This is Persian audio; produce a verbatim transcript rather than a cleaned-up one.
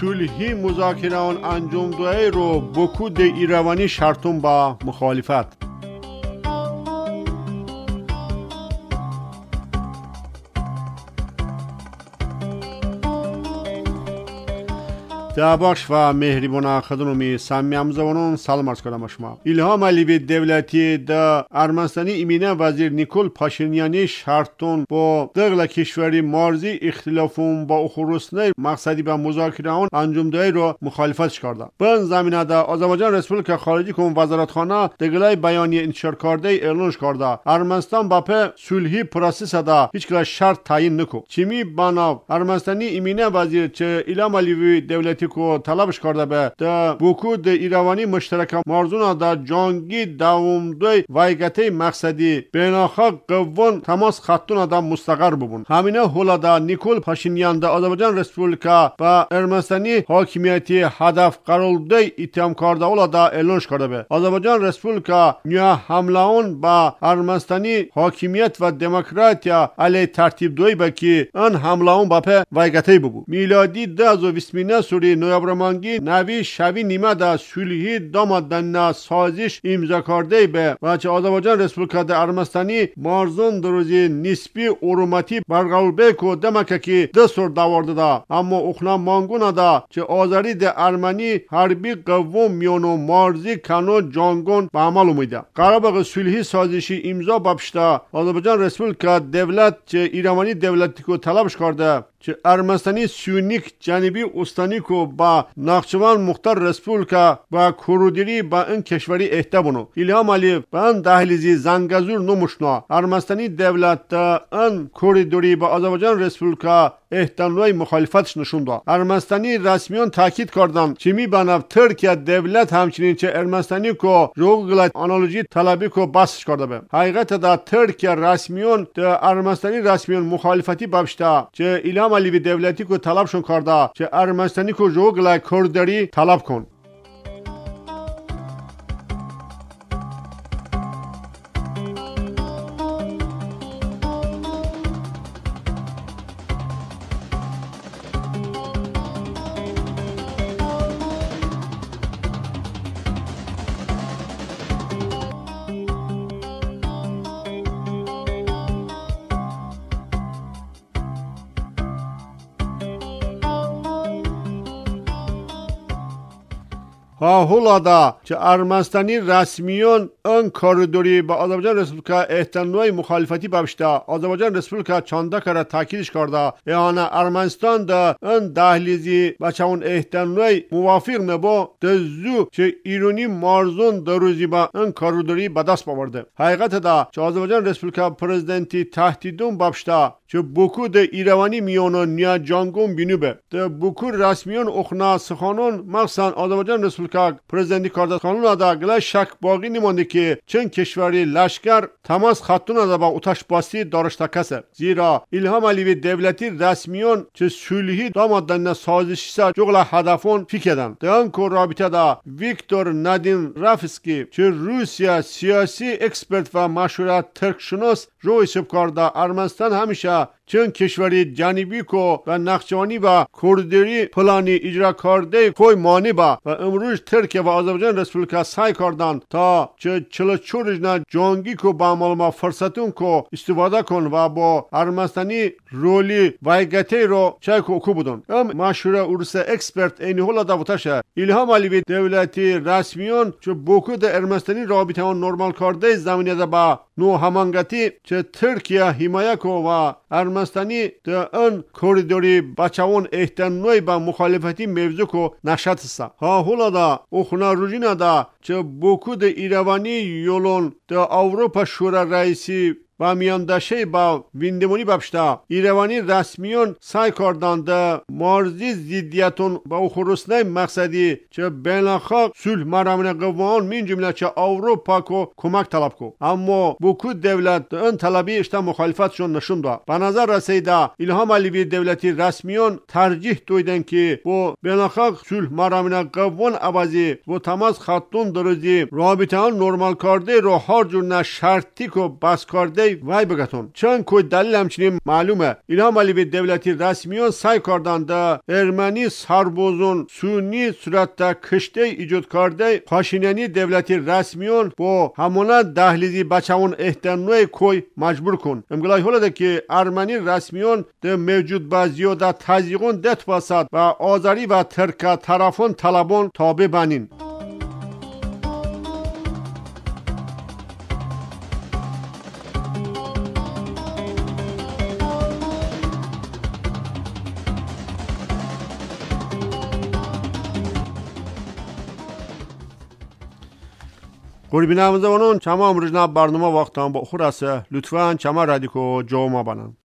صلحی مذاکره آن انجام دوی رو بکود ایروانی شرطون با مخالفت. دباش و مهربان خدمت سمیام زبانون سلام عرض کنم شما. ایلهام علیوی دولتی در ارمنستانی ایمینه وزیر نیکول پاشینیانی شرطون با دغل کشوری مارزی اختلافون با اخروسنه مقصدی به مذاکره آن انجام دهی رو مخالفتش کرده. به این زمینه در آذربایجان رسپوبلیک خارجی کن وزارتخانه دغلای بیانیه انتشار کرده اعلانش کرده ارمنستان با په صلحی پروسس دا هیچ کلا شرط تعیین نکو. چیمی بنا ارمنستانی ایمینه وزیر چه ایلهام علیوی دولتی کو طلبش کرده به در بکود ایروانی مشترک مارزونا در جانگی دوم دوی وایگته مقصدی بیناخا قوان تماس خطون در مستقر ببون. همینه حالا در نیکول پاشینیان در آذربایجان رسپوبلیکا و ارمنستانی حاکمیتی هدف قرار ده اتهام کرده اولا در اعلانش کرده به آذربایجان رسپوبلیکا نیا حمله اون با ارمنستانی حاکمیت و دموکراتیا علی ترتیب دوی بکی ان حمله اون با په وایگته ببو. میلادی ده هزار و بیست و نه سوری نویبرمانگی نوی شوی نیمه دا صلحی دامادن سازش امضا کرده به و چه آذربایجان رسپوبلیکا در ارمنستانی مارزون دروزی نسبی اروماتی برقرار بکو دمکه که دستور داورده دا اما اخنا مانگونا دا چه آذری در ارمنی حربی قوم میونو مارزی کنو جانگون به عمل اومده. قرابق صلحی سازشی امضا بپشتا آذربایجان رسپوبلیکا دولت چه ایرانی دولتی کو طلبش کرده چه ارمنستانی سیونیک جنوبی استانی کو با نخچوان مختار رسپوبلیکا با کرودری با این کشوری احتبونو ایلهام علیو با این دهلیزی زنگزور نموشنا ارمنستانی دولت دا این کوریدوری با آذربایجان رسپوبلیکا احتمالای مخالفتش نشون داد. ارمنستانی رسمیان تاکید کردند چمی بناف ترکیه دولت همچنین چه ارمنستانی کو روگلت آنالوژی طلبی کو باسش کرده به حقیقت دا ترکیه رسمیان دا ارمنستانی رسمیان مخالفتی بابشتا چه ایلهام علیوی دولتی کو طلبشون کرده چه ارمنستانی کو روگلت کردری طلب کن. ها حالا دا چه ارمنستانی رسمیان ان کاریدوری با آذربایجان رسپوبلیکا احتمالای مخالفتی بابشتا آذربایجان رسپوبلیکا چانده کرده تاکیدش کرده یعنی ارمنستان دا ان دهلیزی بچه اون احتمالای موافق نبا دزو چه ایرانی مارزون دروزی با ان کاریدوری به دست آورده. حقیقت دا چه آذربایجان رسپوبلیکا پرزیدنتی تهدیدون بابشتا چه بوکو ده ایروانی میونو نیا جانگون بینو به ده بوکو رسمیان اخنا سخانون مخصوصا آذربایجان رسپوبلیکا پرزیدنتی کارده قانون دا گله شک باقی نمانده که چند کشوری لشکر تماس خطون دا با اتش باسی دارشته کسه. زیرا ایلهام علیوی دولتی رسمیان چه صلحی دامادن سازشی سا جغل هدفون فکردن. ده انکو رابطه دا ویکتور نادین رافسکی چه روسیا سیاسی اکسپرت و مشهور ترکشناس روی سب کرده ارمنستان همیشه چند کشوری جنوبی کو و نخچوانی و کردری پلانی اجرا کرده کوی مانی با و امروز ترکیه و آذربایجان رسپوبلیکا سعی کردند تا چه چلو چورجنا جانگی کو با معلومات فرصتون کو استفاده کن و با ارمنستانی رولی وایگته رو چای کو کو بودن. ام مشهور اورس اکسپرت اینی هولا داوتاشه ایلهام علیوی دولتی رسمیان چه بوکو د ارمنستانی رابطه اون نرمال کرده زمینه ده با نو همانگتی چه ترکیه حمایه کو و ارمنستانی در ان کوریدوری بچاون احتمالای با مخالفتی موضوع کو نشاتسا. ها حالا دا اخنا روزینا دا چه بوکو د ایروانی یولون در اروپا شورا رئیسی و میاندشه با ویندمونی بابشتا ایروانی رسمیان سعی کردند مارزی زیدیتون با اخروسنه مقصدی چه بیناخا صلح مرامن قوان من جمله چه اروپا کو کمک طلب کو اما بوکو دولت ان طلبی اشتا مخالفتشون نشون داد. به نظر رسیده ایلهام علیوی دولتی رسمیان ترجیح دویدن که با بیناخا صلح مرامن قوان عوضی و تماس خطون دروزی رابطه ها نرمال کرده رو هر جور نه شرطی کو بس کرده ای وای بگتون چون که دلیل همچنین معلومه ایلهام علیوی دولتی رسمیان سعی کردند ارمنی سربازون سونی صورت کشته ایجاد کرده پاشینانی دولتی رسمیان با همونا دهلیزی بچهون احتنوی کوی مجبور کن امگلای حالا ده که ارمنی رسمیان ده موجود با زیاده تزیقون دت باسد و آذری و ترک طرفون طلبون تابع بنین. قربی نمازمانون چما امروز برنامه وقتان با خورسه لطفاً چما رادیکو جوما بنن.